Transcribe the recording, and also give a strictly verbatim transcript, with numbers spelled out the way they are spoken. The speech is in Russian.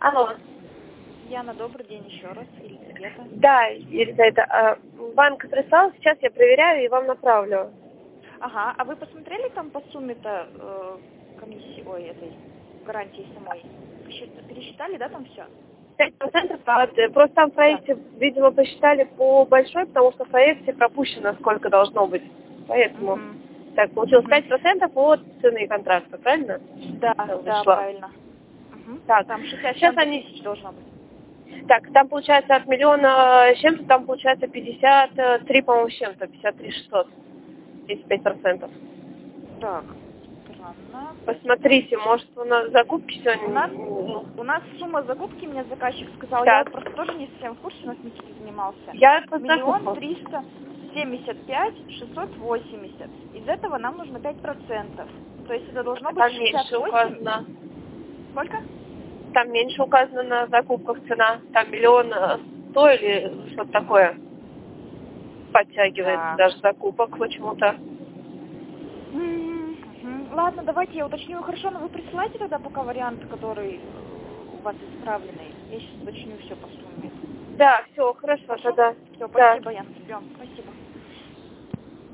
Алло. Яна, добрый день еще раз. Елизавета. Да, Елизавета. А, банк прислал, сейчас я проверяю и вам направлю. Ага, а вы посмотрели там по сумме-то э, комиссии, ой, этой гарантии самой? Посчит- Пересчитали, да, там все? пять процентов, а, э, просто там в проекте, Да. видимо, посчитали по большой, потому что в проекте пропущено сколько должно быть. Поэтому Угу. так, получилось Угу. пять процентов от цены контракта, правильно? Да, Там да, вышло. правильно. Угу. Так, Там шестьдесят сейчас семь они... тысяч должно быть. Так, там получается от миллиона с чем-то, там получается пятьдесят три, по-моему, с чем-то, пятьдесят три шестьсот, если пять процентов. Так, странно. Посмотрите, может, у нас закупки сегодня... У нас, ну, у нас сумма закупки, мне заказчик сказал, я Так, вот просто тоже не совсем в курсе, у нас Никита занимался. я по Миллион закупкам. триста семьдесят пять шестьсот восемьдесят. Из этого нам нужно пять процентов. То есть это должно быть Там шестьдесят меньше восемь. указано. Сколько? Там меньше указано на закупках цена. Там миллион э, сто или что-то такое. Подтягивается Так. даже закупок почему-то. М, мгм. Ладно, давайте я уточню. Хорошо, но вы присылайте тогда пока вариант, который э, у вас исправленный. Я сейчас уточню все по сумме. Да, все, хорошо Хорошо? тогда. Все, Да. спасибо, Ян. Ждем. Спасибо.